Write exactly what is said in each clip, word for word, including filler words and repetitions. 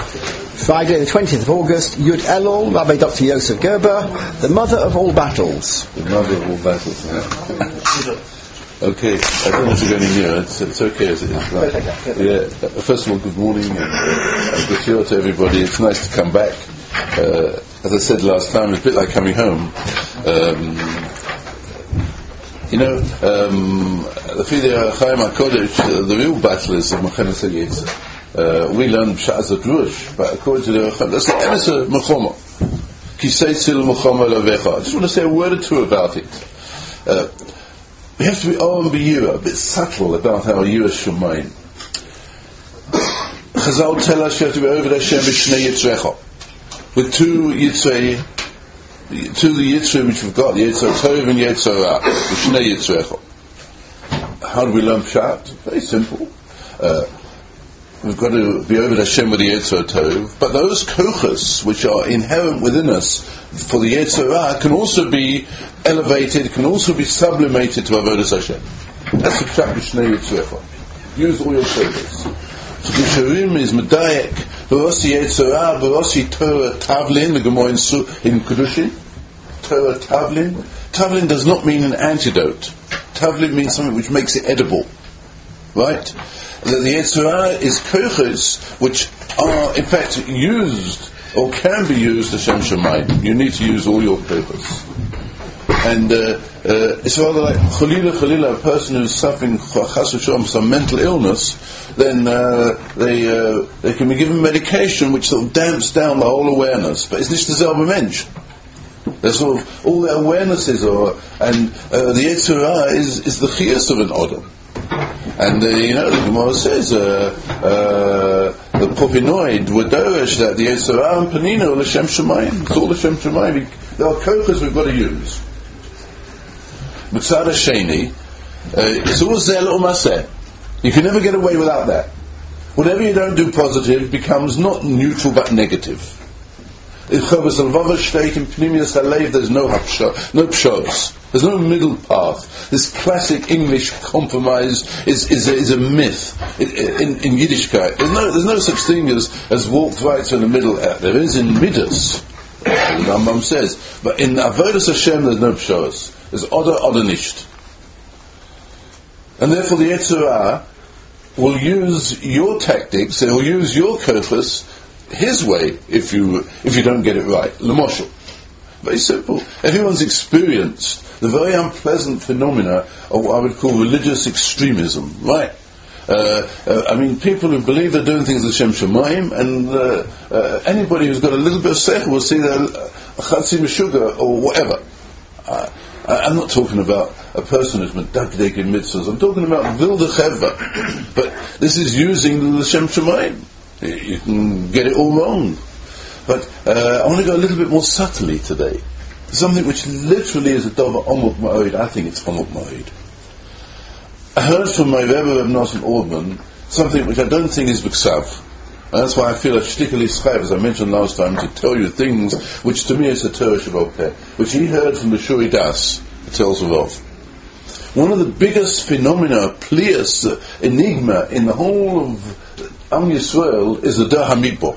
Friday the twentieth of August, Yud Elul, Rabbi Doctor Yosef Gerber, the mother of all battles. The mother of all battles, yeah. Okay, I don't want to go any nearer, it's, it's okay as it is. Right? Yeah. First of all, good morning and uh, good year to everybody. It's nice to come back. Uh, as I said last time, it's a bit like coming home. Um, you know, um, the Fidei Chaim HaKodesh, uh, the real battle is of Mechenes HaYetzer. Uh, we learn Psha'az Drush, but according to the Chaim, that's the Emes of Mechoma. Kisei Tzil Mechoma Lavecha. I just want to say a word or two about it. Uh, we have to be oh and be Yira, a bit subtle about our Yira Shumayin. Chazal tell us you have to be over Hashem b'shnei Yitzrecha. With two Yitzrei, two the Yitzrei which we've got, Yitzrei Tov and Yitzrei Ra, b'shnei Yitzrecha. How do we learn Pshat? Very simple. Uh, We've got to be over Hashem with the Yetzer Tov, but those kochas which are inherent within us for the Yetzer Ra can also be elevated, can also be sublimated to Avodas Hashem. That's the Pshat B'shnei Yitzrecha. Use all your kochas. So the Shurim is Medayek, V'rosi Yetzer Ra, V'rosi Torah Tavlin, the Gemara in, in Kedushin, Torah Tavlin. Tavlin does not mean an antidote. Tavlin means something which makes it edible. Right? That the Yetzer Ra is kochos which are in fact used or can be used as Shem Shemayim. You need to use all your kochos. And uh, uh, it's rather like Chalila Chalila, a person who's suffering chas v'shalom some mental illness, then uh, they uh, they can be given medication which sort of damps down the whole awareness. But it's nicht derselbe Mensch. There's sort of all their awarenesses are, and uh, the Yetzer Ra is, is the chiyas of an Adam. And uh, you know, the Gemara says uh, uh, the Popinoid were dorish that the Yetzer Ra and Panina are l'shem Shemayim. It's all l'shem Shemayim. There are kochas we've got to use. Mitzad Hasheni, it's all zel or maseh. You can never get away without that. Whatever you don't do positive becomes not neutral but negative. In Chovos Halvav Shteit in Pnimius Halev, there's no hapshah, no pshos. There's no middle path. This classic English compromise is is a, is a myth in, in, in Yiddishkeit. There's no there's no such thing as as walked right in the middle. There is in Midas, as the Rambam says, but in Avodas Hashem there's no pshos. There's Oda Oda Nisht, and therefore the Yetzer Ra will use your tactics. It will use your kochos his way if you if you don't get it right. L'moshel. Very simple. Everyone's experienced the very unpleasant phenomena of what I would call religious extremism, right? Uh, uh, I mean, people who believe they're doing things l'shem Shemayim, and uh, uh, anybody who's got a little bit of sech will see they're a chatzi meshuga or whatever. Uh, I'm not talking about a person who's medakdek in mitzvahs. I'm talking about vilde cheva. But this is using l'shem Shemayim. You can get it all wrong. But uh, I want to go a little bit more subtly today. Something which literally is a dova omuk ma'od. I think it's omuk ma'od. I heard from my Rebbe Reb Nosson Orban something which I don't think is b'ksav. And that's why I feel a shtikali schayv, as I mentioned last time, to tell you things which to me is a Torah Shabbat Peh, which he heard from the Shuri Das, the tells of. One of the biggest phenomena, plias, enigma in the whole of Am Yisrael is the Dar HaMidbar.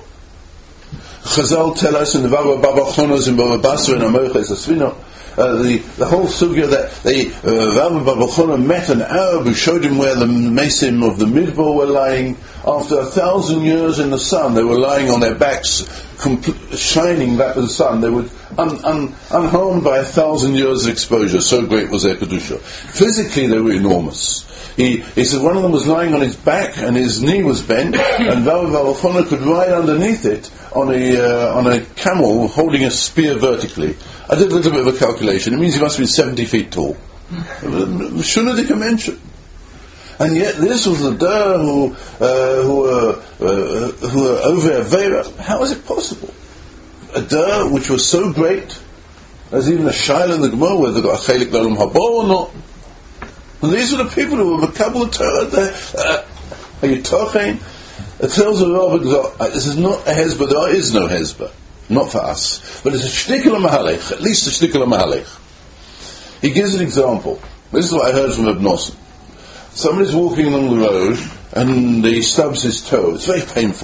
Chazal tell us in the Baba Baba Chonos in Baba Basra and Amocha is a Svina, uh, the the whole sugya that the Baba Baba Chonos met an Arab who showed him where the Mesim of the Midbar were lying. After a thousand years in the sun, they were lying on their backs, compl- shining back to the sun. They were un- un- unharmed by a thousand years of exposure. So great was their kedusha. Physically, they were enormous. He, he said one of them was lying on his back and his knee was bent, and Baba Baba Chonos could ride underneath it on a uh, on a camel holding a spear vertically. I did a little bit of a calculation. It means he must be seventy feet tall. Shunadik mention. And yet this was the Dar who uh, who were uh, who were over Avera. How is it possible? A Dar which was so great, as even a Shaila in the Gemara whether they got a Chelik L'Olam Haba or not. And these are the people who were Makabel Torah. Uh, are you talking? It tells the Rav, this is not a Hezbollah, there is no Hezbollah, not for us, but it's a Shtikkel Mahalech, at least a Shtikkel Mahalech. He gives an example. This is what I heard from Reb Nosson. Somebody's walking along the road and he stubs his toe. It's very painful.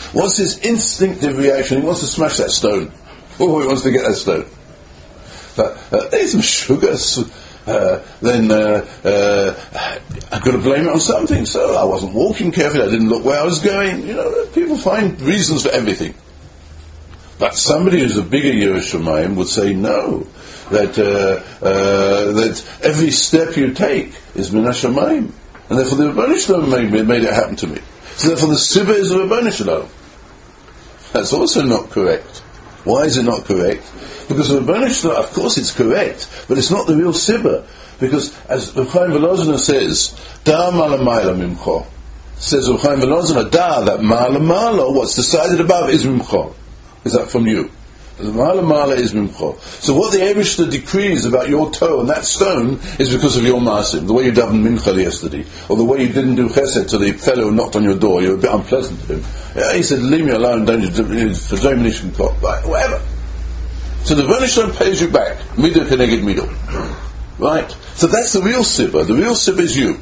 What's his instinctive reaction? He wants to smash that stone. Oh, he wants to get that stone. But uh, there's some sugar. Uh, then uh, uh, I've got to blame it on something. So I wasn't walking carefully. I didn't look where I was going. You know, people find reasons for everything. But somebody who's a bigger Yerushalayim would say no. That uh, uh, that every step you take is min hashamayim, and therefore the Rebbeinu Shalom made, made it happen to me. So therefore the Sibba is the Rebbeinu Shalom. That's also not correct. Why is it not correct? Because the Rebbeinu Shalom, of course it's correct, but it's not the real Sibba. Because as Reb Chaim Volozhiner says, da malamayla mimcho, says Reb Chaim Volozhiner, da, that malamala, what's decided above is mimcho. Is that from you? The Mala Mala is Mimcho. So what the Eibishter decrees about your toe and that stone is because of your Maasim, the way you davened Mincha yesterday, or the way you didn't do Chesed to the fellow who knocked on your door. You were a bit unpleasant to him. Yeah, he said, "Leave me alone, don't you? For Zaymanishkin Kop, right? Whatever." So the Rebbeinu Shalom pays you back, midah keneged midah, right? So that's the real Sibba. The real Sibba is you.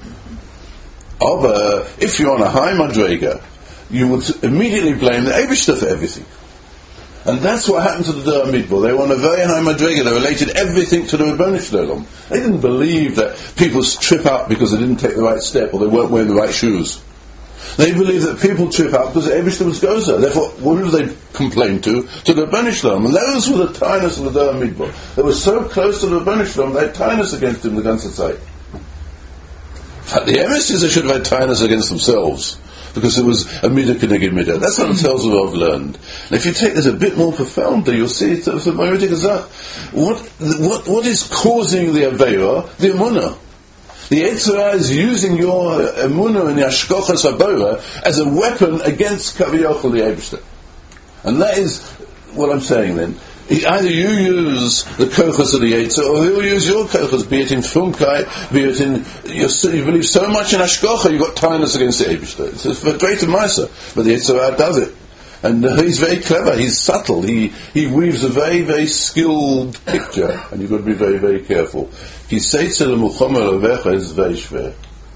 But if you're on a high madrega, you would immediately blame the Eibishter for everything. And that's what happened to the Dor Midbar. They were on a very high madrega. They related everything to the Rebbeinu Shalom. They didn't believe that people trip up because they didn't take the right step or they weren't wearing the right shoes. They believed that people trip up because Eibishter was gozer. Therefore, what did they complain to? To the Rebbeinu Shalom. And those were the tinus of the Dor Midbar. They were so close to the Rebbeinu Shalom, they had tinus against him, the ganze Zeit. But the emissaries, they should have had tinus against themselves. Because it was a midah keneged midah. That's what the tells of I've learned. And if you take this a bit more profoundly, you'll see it's a Mayudik Azach. What, what, what is causing the Aveira? The Emunah. The Yetzer Hara is using your Emunah and Yashkochas Haborah as a weapon against Kaviyachol the Eibishter. And that is what I'm saying then. Either you use the kochas of the Yetzer, or he'll use your kochas, be it in Funkai, be it in, you believe so much in Ashkocha, you've got tinus against the Eibishter. It's a greater Maisa, but the Yetzer Hara does it. And uh, he's very clever, he's subtle, he, he weaves a very, very skilled picture, and you've got to be very, very careful. Ki seitzer l'muchomer levecha is very schwer.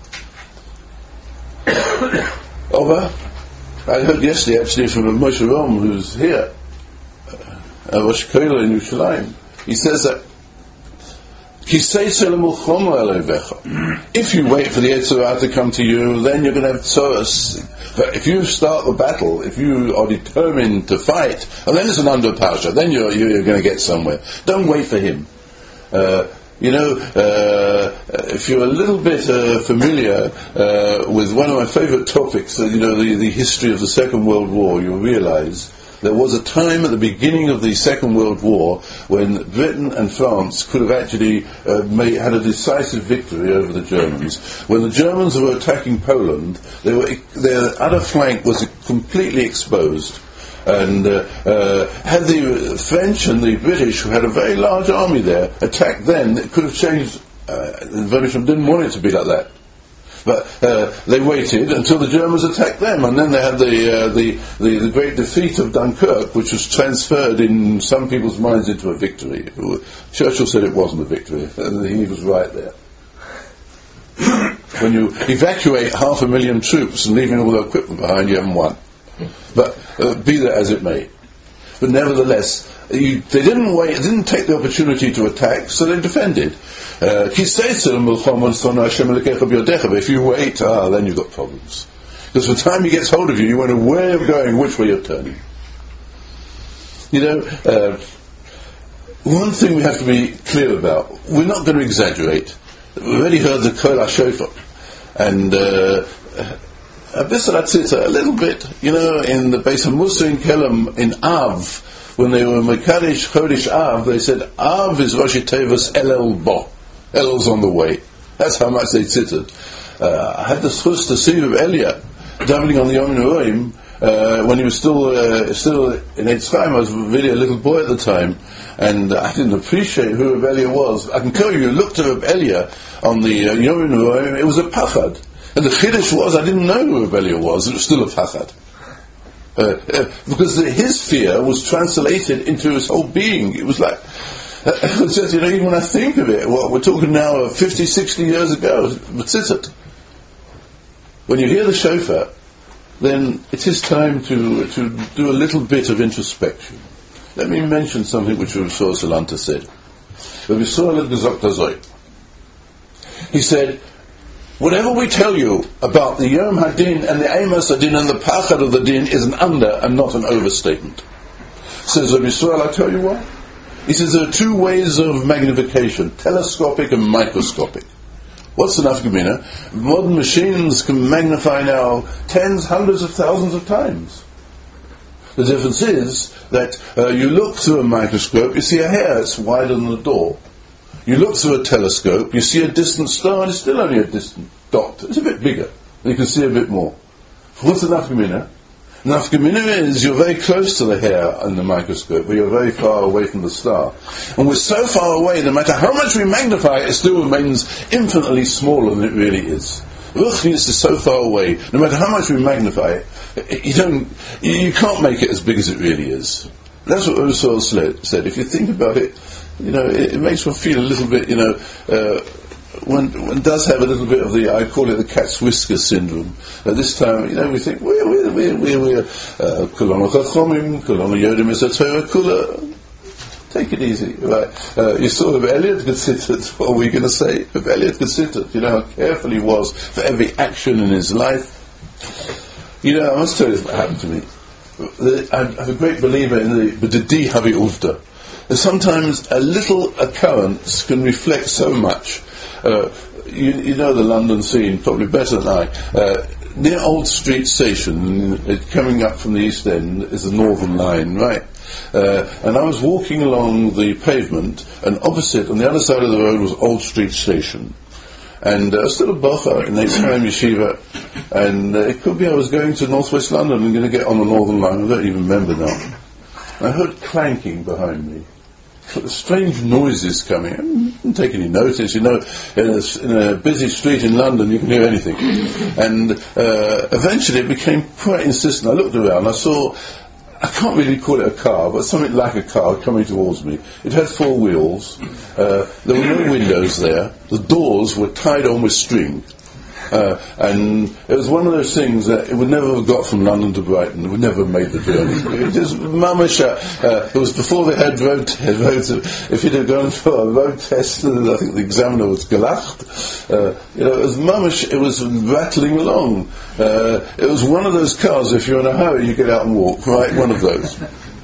Over, I heard yesterday actually from Moshe Rom, who's here, Uh, Rosh Koila in Yerushalayim. He says that if you wait for the Yetzer Hara to come to you, then you're going to have tzoros. But if you start the battle, if you are determined to fight, and then it's an under parsha, then you're, you're going to get somewhere. Don't wait for him. Uh, you know, uh, if you're a little bit uh, familiar uh, with one of my favorite topics, uh, you know, the, the history of the Second World War, you'll realize there was a time at the beginning of the Second World War when Britain and France could have actually uh, made, had a decisive victory over the Germans. When the Germans were attacking Poland, they were, their other flank was completely exposed. And uh, uh, had the French and the British, who had a very large army there, attacked then, it could have changed. Uh, the British didn't want it to be like that. But uh, they waited until the Germans attacked them, and then they had the, uh, the, the the great defeat of Dunkirk, which was transferred in some people's minds into a victory. Churchill said it wasn't a victory, and he was right there. When you evacuate half a million troops and leaving all the equipment behind, you haven't won. But uh, be that as it may. But nevertheless, you, they didn't wait, didn't take the opportunity to attack, so they defended. Uh, if you wait, ah, then you've got problems. Because by the time he gets hold of you, you won't know where you're going, which way you're turning. You know, uh, one thing we have to be clear about, we're not going to exaggerate. We've already heard the Kol HaShofar. And uh, a little bit, you know, in the base of Musa in Kelem, in Av, when they were Mekadesh Chodesh Av, they said, Av is Rosh Tevas Elel Bo. Elel's on the way. That's how much they tittered. Uh, I had the schus to see with Elia, davening on the Yom Noraim, uh, when he was still uh, still in Eitz Chaim. I was really a little boy at the time, and I didn't appreciate who Reb Elia was. I can tell you, you looked at Reb Elia on the uh, Yom Noraim, it was a pachad. And the chiddush was, I didn't know who Reb Elia was, it was still a pachad. Uh, uh, because the, his fear was translated into his whole being. It was like, uh, it was just, you know, even when I think of it, well, we're talking now of fifty, sixty years ago, but it. When you hear the shofar, then it is time to to do a little bit of introspection. Let me mention something which Rabbi Yisrael Salanta said. Rabbi Yisrael had gesagt azoi. He said, whatever we tell you about the Yom Hadin and the Amos Hadin and the Pachad of the Din is an under and not an overstatement. Says Rabbi Yisrael, I tell you what. He says there are two ways of magnification, telescopic and microscopic. What's the nafkamina? Modern machines can magnify now tens, hundreds of thousands of times. The difference is that uh, you look through a microscope, you see a hair, it's wider than the door. You look through a telescope, you see a distant star, and it's still only a distant dot. It's a bit bigger. You can see a bit more. What's the nafkamina? Nafkamina is you're very close to the hair in the microscope, but you're very far away from the star. And we're so far away, no matter how much we magnify it, it still remains infinitely smaller than it really is. Ruchnius is so far away, no matter how much we magnify it, you don't, you can't make it as big as it really is. That's what Ursula said. If you think about it, you know, it, it makes one feel a little bit, you know, uh, one, one does have a little bit of the, I call it the cat's whisker syndrome. At this time, you know, we think, we're, we're, we're, we're, we're, Kulonu Chachomim, Kulonu Yodim Esatera Kula. Take it easy, right? Uh, you saw if Eliot considered, what are we going to say? If Eliot considered, you know, how careful he was for every action in his life. You know, I must tell you what happened to me. I'm a great believer in the B'didi Havi Uvda. Sometimes a little occurrence can reflect so much. Uh, you, you know the London scene probably better than I. Uh, near Old Street Station, uh, coming up from the East End, is the Northern Line, right? Uh, and I was walking along the pavement, and opposite, on the other side of the road, was Old Street Station. And uh, I was still a buffer in Eitz Chaim Yeshiva, and uh, it could be I was going to Northwest London and going to get on the Northern Line. I don't even remember now. I heard clanking behind me. Strange noises coming. I didn't take any notice. You know, in a, in a busy street in London, you can hear anything. And uh, eventually it became quite insistent. I looked around. I saw, I can't really call it a car, but something like a car coming towards me. It had four wheels. Uh, there were no windows there. The doors were tied on with string. Uh, and it was one of those things that it would never have got from London to Brighton. It would never have made the journey. It just, mamish, uh, it was before they had road, t- road t- if you'd have gone for a road test, I think the examiner was gelacht. Uh, you know, it was mamish, it was rattling along. Uh, it was one of those cars, if you're in a hurry, you get out and walk, right? One of those.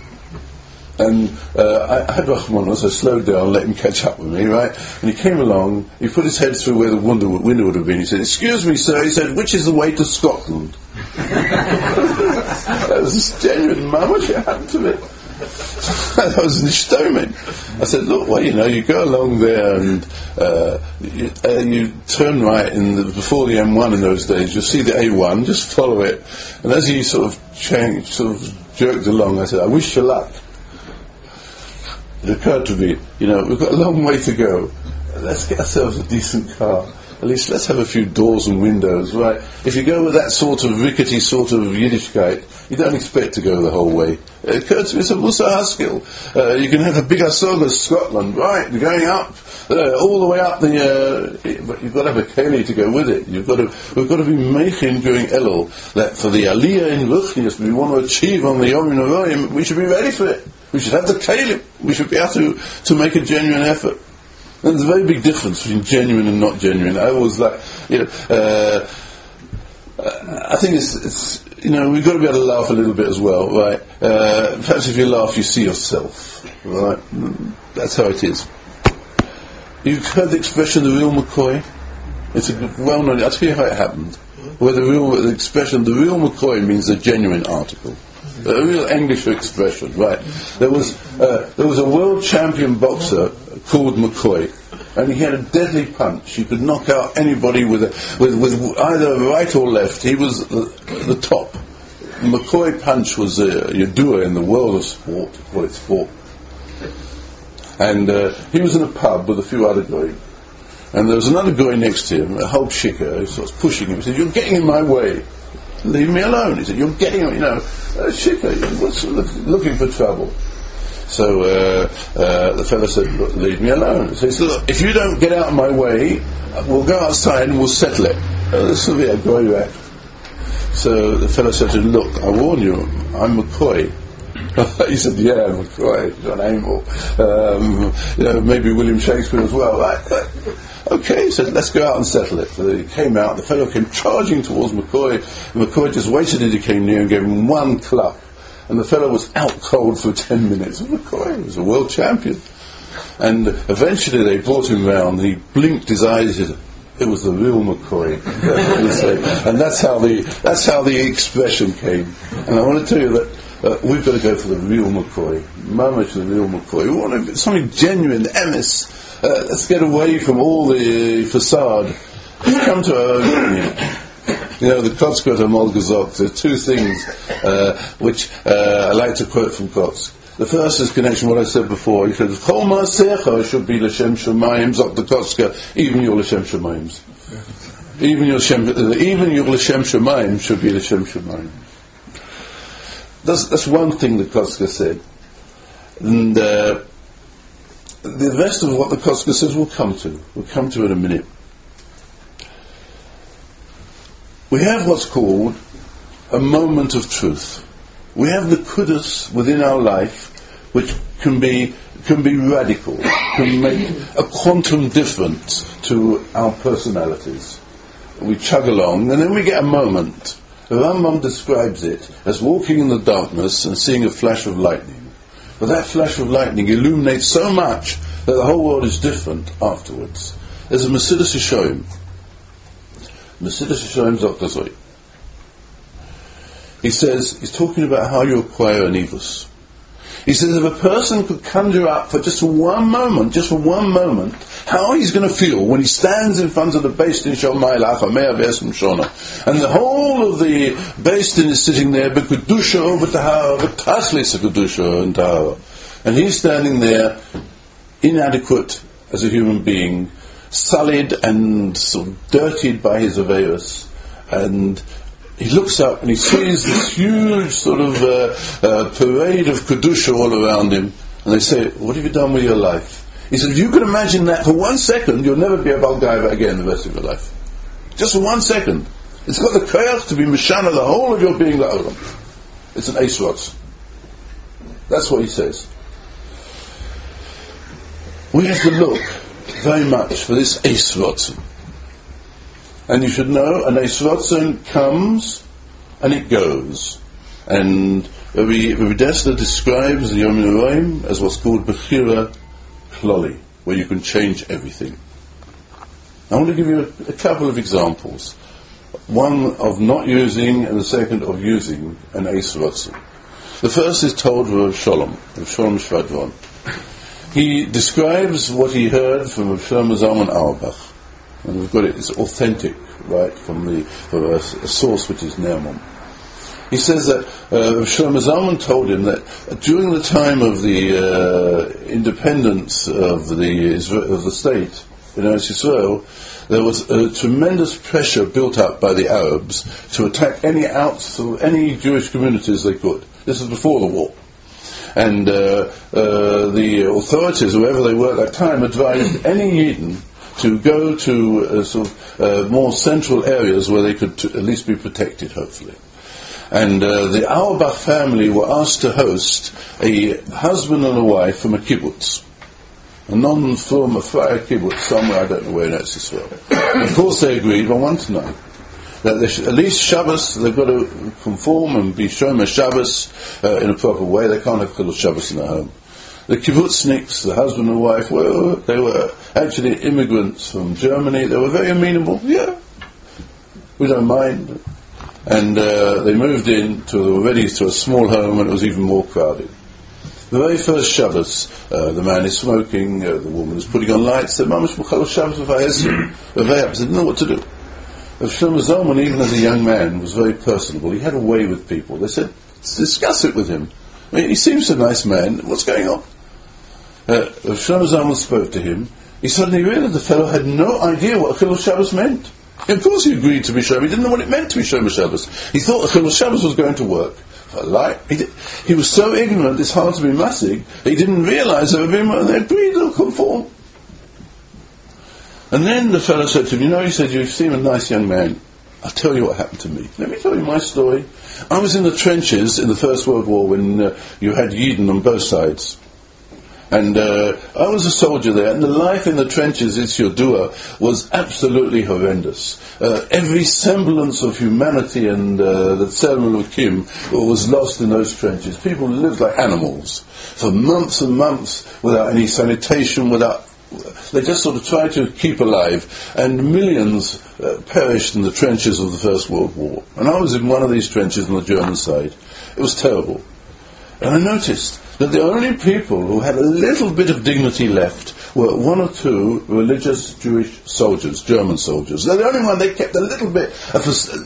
And uh, I had Rachmanos, I slowed down, let him catch up with me, right? And he came along, he put his head through where the window, window would have been. He said, "Excuse me, sir," he said, "which is the way to Scotland?" That was genuine, man, what happened to me? That was nishtomin. I said, "Look, well, you know, you go along there and uh, you, uh, you turn right in the, before the M one in those days, you'll see the A one, just follow it." And as he sort of changed, sort of jerked along, I said, "I wish you luck." It occurred to me, you know, we've got a long way to go. Let's get ourselves a decent car. At least let's have a few doors and windows, right? If you go with that sort of rickety sort of Yiddishkeit, you don't expect to go the whole way. It occurred to me, it's a Musa Haskell. Uh, you can have a big Asog of Scotland, right? You're going up, uh, all the way up the, uh, but you've got to have a Keli to go with it. You've got to, we've got to be making during Elul, that for the Aliyah in Ruchnius, we want to achieve on the Yom Novoim, we should be ready for it. We should have the Keli. We should be able to, to make a genuine effort. And there's a very big difference between genuine and not genuine. I always like, you know, uh, I think it's, it's, you know, we've got to be able to laugh a little bit as well, right? Uh, perhaps if you laugh, you see yourself, right? That's how it is. You've heard the expression, the real McCoy? It's a well-known, I'll tell you how it happened. Where the real, the expression, the real McCoy means a genuine article. A real English expression, right? There was uh, there was a world champion boxer called McCoy, and he had a deadly punch. He could knock out anybody with a, with with either right or left. He was the, the top. The McCoy punch was a yadua in the world of sport, what it's for. And uh, he was in a pub with a few other guys, and there was another guy next to him, a whole shikker, who starts pushing him. He said, "You're getting in my way. Leave me alone." He said, "You're getting, you know, uh, shikker, what's looking for trouble?" So uh, uh, the fellow said, "Look, leave me alone." So he said, "Look, if you don't get out of my way, we'll go outside and we'll settle it." Uh, this will be a great act. So the fellow said to him, look, I warn you, I'm McCoy. He said, yeah, McCoy, John Amel, um, you know, maybe William Shakespeare as well. Right? Okay, he said, let's go out and settle it. So he came out, the fellow came charging towards McCoy, and McCoy just waited until he came near and gave him one club. And the fellow was out cold for ten minutes. McCoy was a world champion. And eventually they brought him round, and he blinked his eyes, he said, it was the real McCoy. And that's how the that's how the expression came. And I want to tell you that uh, we've got to go for the real McCoy. Mamish, the real McCoy. We want to, something genuine, emis. Uh, let's get away from all the facade. Let's come to our own community. You know, the Kotzker and Molgazok, there are two things uh, which uh, I like to quote from Kotzk. The first is connection with what I said before. He says, Chol Ma'asecha should be L'Shem Shemayim, Zok the Kotzker, even your L'Shem Shemayims. Even your Shem, uh, even your L'Shem Shemayim should be L'Shem Shemayim. That's, that's one thing the Kotzker said. And uh, the rest of what the Kotzker says we'll come to. We'll come to in a minute. We have what's called a moment of truth. We have the kudus within our life which can be can be radical, can make a quantum difference to our personalities. We chug along and then we get a moment. The Rambam describes it as walking in the darkness and seeing a flash of lightning. But that flash of lightning illuminates so much that the whole world is different afterwards. There's a Mesidus Yeshoim. Mesidus Yeshoim Zok. He says, he's talking about how you acquire an evus. He says if a person could conjure up for just one moment, just for one moment, how he's going to feel when he stands in front of the Beis Din Shel Mailach, and the whole of the Beis Din is sitting there, b'kedusha, b'tahara, b'taslis kedusha and tahara. And he's standing there, inadequate as a human being, sullied and sort of dirtied by his aveirus, and he looks up and he sees this huge sort of uh, uh, parade of Kedusha all around him. And they say, what have you done with your life? He said, if you could imagine that for one second, you'll never be a Balgaiva again the rest of your life. Just for one second. It's got the koyach to be Mishana, the whole of your being the Olam. It's an Eisrotz. That's what he says. We have to look very much for this Eisrotz. And you should know, an Eisrotzen comes and it goes. And Rabbi Dessler describes the Yom Noraim as what's called Bechira Kloli, where you can change everything. I want to give you a, a couple of examples. One of not using and the second of using an Eisrotzen. The first is told of Rav Sholem, Rav Sholem Shvadron. He describes what he heard from Rav Shlomo Zalman Auerbach. And we've got it, it's authentic, right, from the from a, a source which is Nermon. He says that uh, Shlomo Zalman told him that during the time of the uh, independence of the of the state in Eretz Yisrael, there was a tremendous pressure built up by the Arabs to attack any outs any Jewish communities they could. This is before the war. And uh, uh, the authorities, whoever they were at that time, advised any Yidden to go to uh, sort of uh, more central areas where they could t- at least be protected, hopefully. And uh, the Auerbach family were asked to host a husband and a wife from a kibbutz, a non-from a fire kibbutz somewhere, I don't know where in Eretz Yisrael. Of course they agreed, but one to know that they should, at least Shabbos, they've got to conform and be shomer Shabbos uh, in a proper way. They can't have chilul Shabbos in their home. The kibbutzniks, the husband and wife, were they were actually immigrants from Germany. They were very amenable. Yeah, we don't mind. And uh, they moved in to already to a small home, and it was even more crowded. The very first Shabbos, uh, the man is smoking, uh, the woman is putting on lights. Said, "Mamash b'chol Shabbos v'vayesim." V'vayap said, "Know what to do." Rav Shlomo Zalman, even as a young man, was very personable. He had a way with people. They said, "Discuss it with him. I mean, he seems a nice man. What's going on?" Uh, Rav Shlomo Zalman spoke to him. He suddenly realized the fellow had no idea what Chilul Shabbos meant. Of course he agreed to be Shomer. He didn't know what it meant to be Shomer Shabbos. He thought Chilul Shabbos was going to work. Like, he, did, he was so ignorant, it's hard to be massig, he didn't realize that they agreed to conform. And then the fellow said to him, "You know," he said, "you seem a nice young man. I'll tell you what happened to me. Let me tell you my story. I was in the trenches in the First World War when uh, you had Yidden on both sides. And uh, I was a soldier there, and the life in the trenches, it's your dua, was absolutely horrendous. Uh, every semblance of humanity and uh, the Tzelem Elokim was lost in those trenches. People lived like animals for months and months without any sanitation, without... They just sort of tried to keep alive, and millions uh, perished in the trenches of the First World War. And I was in one of these trenches on the German side. It was terrible. And I noticed that the only people who had a little bit of dignity left were one or two religious Jewish soldiers, German soldiers. They're the only one, they kept a little bit of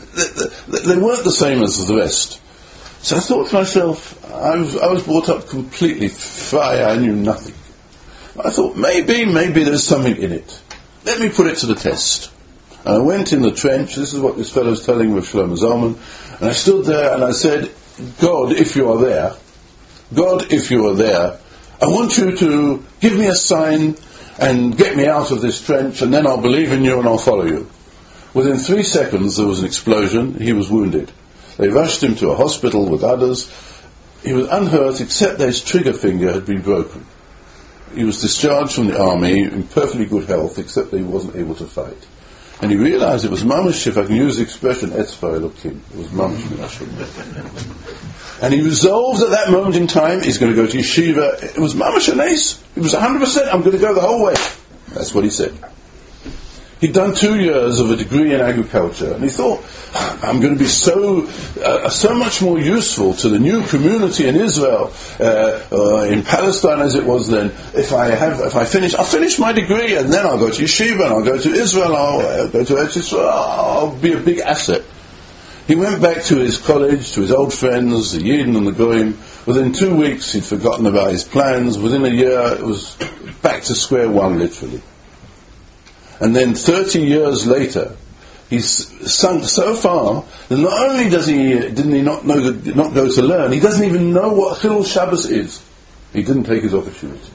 a, they weren't the same as the rest. So I thought to myself, I was, I was brought up completely free, I knew nothing. I thought, maybe, maybe there's something in it. Let me put it to the test. And I went in the trench, this is what this fellow's telling with Shlomo Zalman, and I stood there and I said, God, if you are there, God, if you are there, I want you to give me a sign and get me out of this trench, and then I'll believe in you and I'll follow you. Within three seconds there was an explosion. He was wounded. They rushed him to a hospital with others. He was unhurt except that his trigger finger had been broken. He was discharged from the army in perfectly good health, except that he wasn't able to fight. And he realized it was mamash, if I can use the expression, etzva elokim. It was mamash minashim. And he resolved at that moment in time, he's going to go to yeshiva. It was mamash anes. It was one hundred percent, I'm going to go the whole way. That's what he said. He'd done two years of a degree in agriculture, and he thought, I'm going to be so uh, so much more useful to the new community in Israel, uh, uh, in Palestine as it was then. If I have, if I finish, I'll finish my degree, and then I'll go to yeshiva, and I'll go to Israel, I'll uh, go to Eretz Yisrael, I'll be a big asset. He went back to his college, to his old friends, the Yidden and the Goyim. Within two weeks, he'd forgotten about his plans. Within a year, it was back to square one, literally. And then thirty years later, he's sunk so far that not only does he didn't he not know the, not go to learn, he doesn't even know what Chilul Shabbos is. He didn't take his opportunity.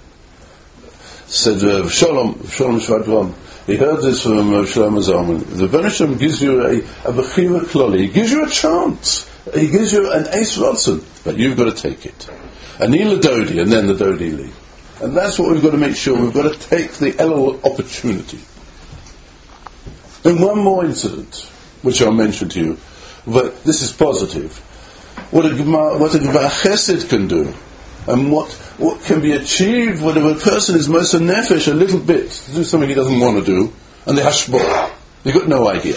Said uh, Shalom Shalom Shvadron. He heard this from uh, Shlomo Zalman. The Rebbeinu gives you a, a bechira kloli. He gives you a chance. He gives you an ace rodson, but you've got to take it. Anil Dodi, and then the Dodi Li. And that's what we've got to make sure. We've got to take the Elul opportunity. And one more incident, which I'll mention to you, but this is positive. What a Gemara, what a Gemara Chesed can do, and what what can be achieved when a person is most nefesh a little bit to do something he doesn't want to do, and they hashbah. They've got no idea.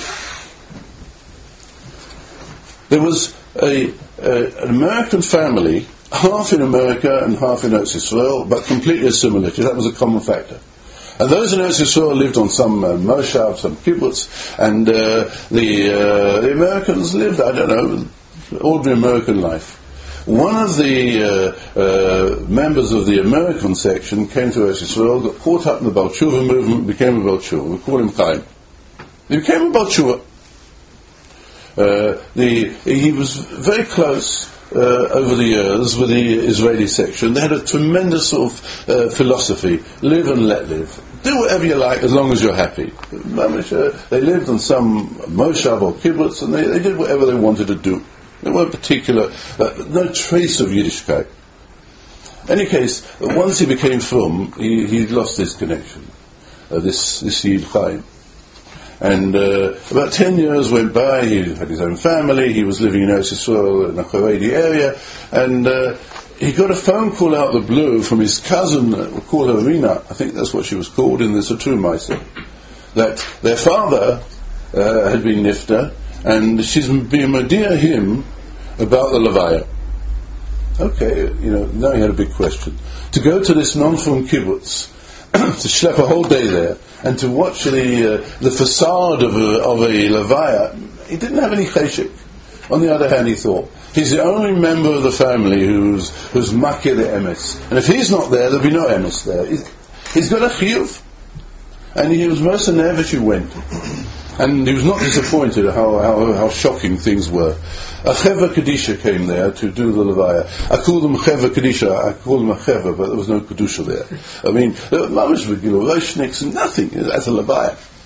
There was a, a an American family, half in America and half in Eretz Yisrael, but completely assimilated. That was a common factor. And those in Eretz Yisrael lived on some uh, moshav, some kibbutz, and uh, the uh, the Americans lived, I don't know, ordinary American life. One of the uh, uh, members of the American section came to Eretz Yisrael, got caught up in the Baal Tshuva movement, became a Baal Tshuva. We call him Chaim. He became a Baal Tshuva. Uh, the, he was very close uh, over the years with the Israeli section. They had a tremendous sort of uh, philosophy: live and let live. Do whatever you like as long as you're happy. They lived on some moshav or kibbutz, and they, they did whatever they wanted to do. There weren't particular, uh, no trace of Yiddishkeit. In any case, once he became frum, he, he lost his connection. Uh, this this Yid Chaim. And uh, about ten years went by. He had his own family. He was living in Eretz Yisrael in the Haredi area, and uh, he got a phone call out of the blue from his cousin. Uh, we'll call her Rina. I think that's what she was called in the Satur Maisa. That their father uh, had been nifta, and she's been madia him about the levaya. Okay, you know, now he had a big question. To go to this non-frum kibbutz, to schlep a whole day there, and to watch the uh, the facade of a, of a levaya, he didn't have any cheshik. On the other hand, he thought, he's the only member of the family who's who's makir the emes. And if he's not there, there'll be no emes there. He's, he's got a chiyuv. And he was most nervous he went. And he was not disappointed how, how, how shocking things were. A Cheva Kedisha came there to do the Levaya. I called them Cheva Kedisha, I called them a Cheva, but there was no Kedusha there. I mean, there were mamish with Roshniks and nothing at a Levaya.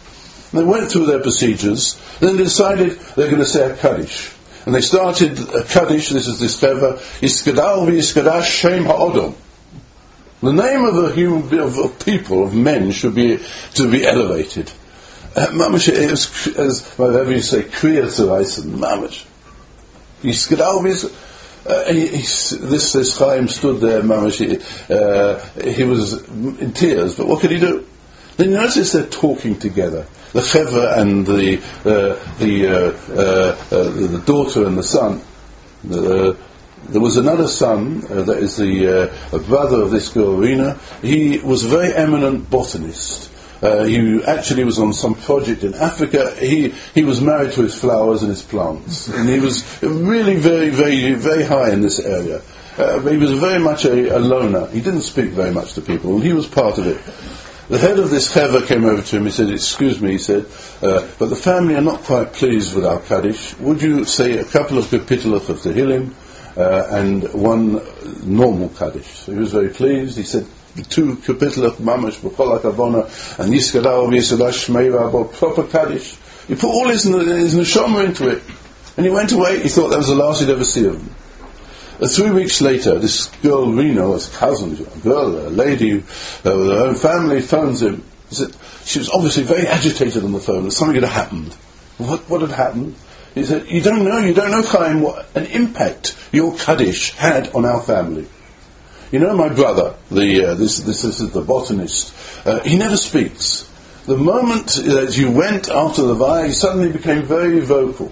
They went through their procedures, then they decided they're going to say a Kaddish. And they started a Kaddish, this is this Chevra, Yiskadal v'Yiskadash Shem Ha'odom. The name of a human, of, of people, of men, should be to be elevated. Uh, Mamash, as, as whatever you say, Kriya Tzaraisen, Mamash. Yiskadal v'Yiskadash. Uh, he, he, this, this Chaim stood there, Mamash, he, uh, he was in tears, but what could he do? Then notice they're talking together. The Chevra and the uh, the, uh, uh, uh, the daughter and the son. Uh, there was another son, uh, that is the uh, brother of this girl, Rina. He was a very eminent botanist. Uh, he actually was on some project in Africa. He he was married to his flowers and his plants, and he was really very, very, very high in this area. Uh, he was very much a, a loner. He didn't speak very much to people, and he was part of it. The head of this Chevra came over to him. He said, "Excuse me," he said, uh, "but the family are not quite pleased with our Kaddish. Would you say a couple of Kapitelach of Tehillim uh, and one normal Kaddish?" So he was very pleased. He said, two Kapitelach Mamash B'Chol HaKavona and Yiskadal v'Yiskadash Shmei Rabo, proper Kaddish. He put all his, his neshama into it, and he went away. He thought that was the last he'd ever see of him. Uh, three weeks later, this girl Reno, his cousin, a girl, a lady uh, with her own family, phones him. He said, she was obviously very agitated on the phone, that something had happened. What, what had happened? He said, "You don't know, you don't know, Chaim, what an impact your Kaddish had on our family. You know, my brother, the uh, this, this this is the botanist. Uh, he never speaks. The moment that you went after the Vaya, he suddenly became very vocal,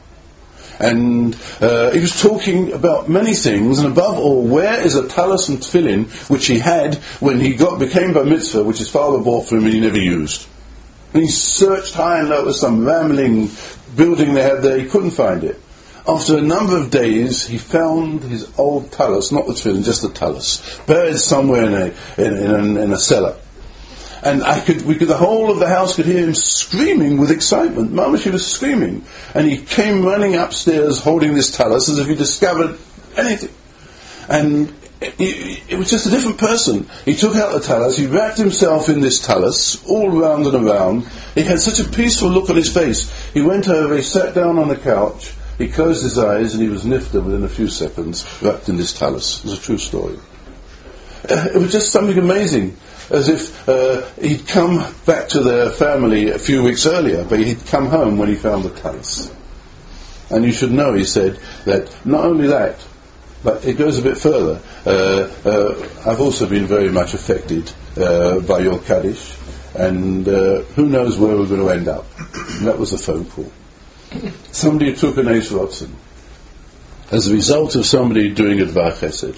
and uh, he was talking about many things. And above all, where is a talis and tefillin which he had when he got became bar mitzvah, which his father bought for him and he never used? And he searched high and low with some rambling building they had there. He couldn't find it. After a number of days, he found his old talis, not the tefillin, just the talis, buried somewhere in a in, in, in a cellar. And I could, we could, the whole of the house could hear him screaming with excitement. Mama, she was screaming, and he came running upstairs holding this talis as if he discovered anything. And it, it was just a different person. He took out the talis, he wrapped himself in this talis, all round and around. He had such a peaceful look on his face. He went over, he sat down on the couch. He closed his eyes and he was nifta within a few seconds, wrapped in this talis. It was a true story. Uh, it was just something amazing, as if uh, he'd come back to their family a few weeks earlier, but he'd come home when he found the talis. And you should know, he said, that not only that, but it goes a bit further. Uh, uh, I've also been very much affected uh, by your Kaddish, and uh, who knows where we're going to end up. And that was a phone call. Somebody took an Eis Rotzen as a result of somebody doing a Dvar Chesed.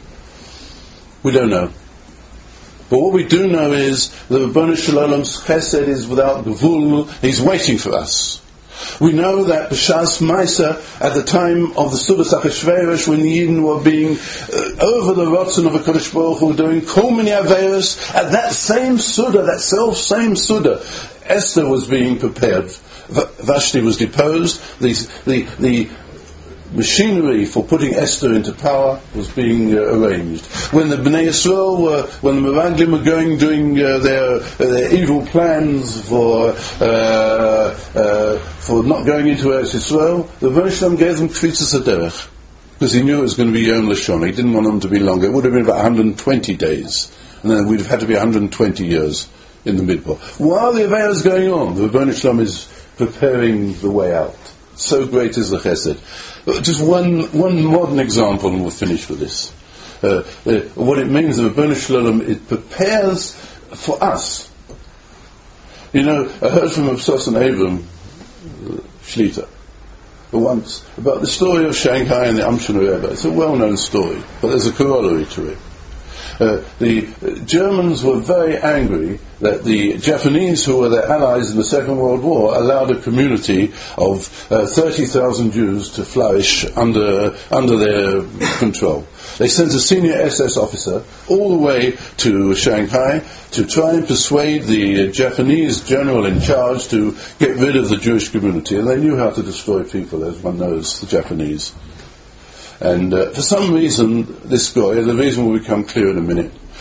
We don't know. But what we do know is that Ribono Shel Olam's Chesed is without Gevul. He's waiting for us. We know that B'Shas Maisa, at the time of the Sudas Achashverosh, when the Yidden were being uh, over the Rotzen of HaKadosh Baruch Hu, doing Kol Minei Averos, at that same Suda, that self same Suda, Esther was being prepared. Vashti was deposed. The, the, the machinery for putting Esther into power was being uh, arranged. When the Bnei Yisrael were, when the Meraglim were going, doing uh, their, uh, their evil plans for uh, uh, for not going into Eretz Yisrael, the Ribono Shel Olam gave them Kvitzas Haderech, because he knew it was going to be Yom Lashon. He didn't want them to be longer. It would have been about one hundred twenty days, and then we'd have had to be one hundred twenty years in the Midbar. While the Avaya is going on, the Ribono Shel Olam is preparing the way out. So great is the Chesed. Just one one modern example, and we'll finish with this. Uh, uh, what it means, the Ribono Shel Olam, it prepares for us. You know, I heard from Absos and Abram uh, Shlita once about the story of Shanghai and the Amshon Rebbe. It's a well-known story, but there's a corollary to it. Uh, the Germans were very angry that the Japanese, who were their allies in the Second World War, allowed a community of uh, thirty thousand Jews to flourish under under their control. They sent a senior S S officer all the way to Shanghai to try and persuade the Japanese general in charge to get rid of the Jewish community. And they knew how to destroy people, as one knows, the Japanese. And uh, for some reason, this guy, the reason will become clear in a minute,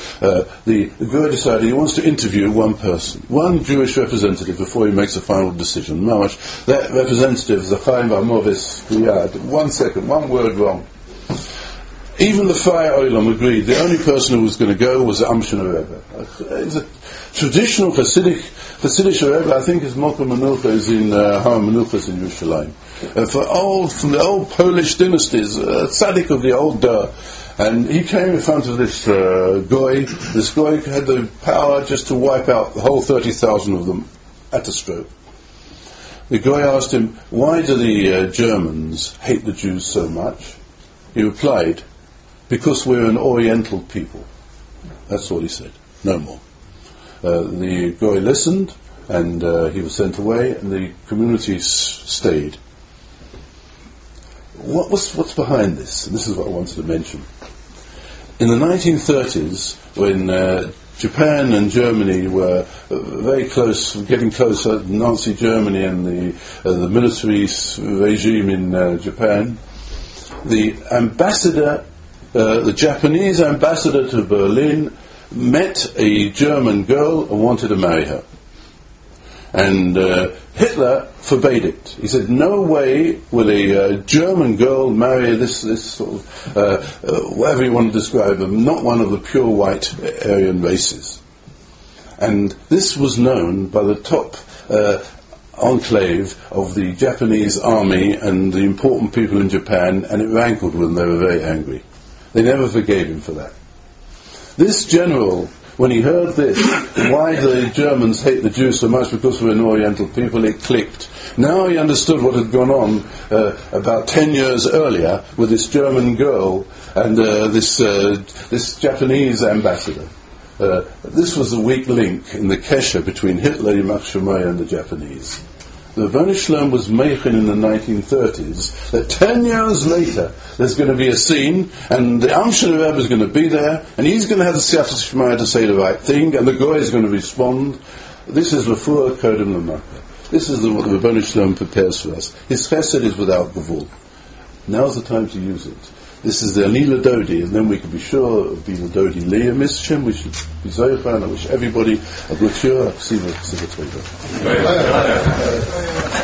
uh, the, the Goy decided he wants to interview one person, one Jewish representative before he makes a final decision. Mamash, that representative is a Chaim Vamovis Riyad. One second, one word wrong. Even the Chai Olam agreed the only person who was going to go was the Amshiner Rebbe. It's a traditional Hasidic, Hasidic Rebbe, I think his Mokum Menucha is in uh, Har Menuchas in Yerushalayim. Uh, for old, from the old Polish dynasties, uh, tzaddik of the old Dar. And he came in front of this uh, Goy. This Goy had the power just to wipe out the whole thirty thousand of them at a stroke. The Goy asked him, why do the uh, Germans hate the Jews so much? He replied, because we're an Oriental people. That's all he said, no more. Uh, the Goy listened, and uh, he was sent away, and the community s- stayed. What was, what's behind this? And this is what I wanted to mention. In the nineteen thirties, when uh, Japan and Germany were uh, very close, getting closer, Nazi Germany and the, uh, the military regime in uh, Japan, the ambassador, uh, the Japanese ambassador to Berlin, met a German girl and wanted to marry her. And uh, Hitler forbade it. He said, no way will a uh, German girl marry this, this sort of, uh, uh, whatever you want to describe them, not one of the pure white Aryan races. And this was known by the top uh, enclave of the Japanese army and the important people in Japan, and it rankled with them. They were very angry. They never forgave him for that. This general, when he heard this, why do the Germans hate the Jews so much? Because we're an Oriental people, it clicked. Now he understood what had gone on uh, about ten years earlier with this German girl and uh, this uh, this Japanese ambassador. Uh, this was the weak link in the kesher between Hitler, Yimach Shemaya, and the Japanese. The Rebbeinu Shlom was meichen in the nineteen thirties that ten years later there's going to be a scene and the Amshiner Rebbe is going to be there and he's going to have the Siyata Shemaya to say the right thing and the Goy is going to respond. This is Refuah Kodem L'Makkah. This is the, what the Rebbeinu Shlom prepares for us. His chesed is without gavul. Now's the time to use it. This is the Alila Dodi, and then we can be sure of being a Dodi Leah Mishem. We should be Zoycha, and I wish everybody a good year.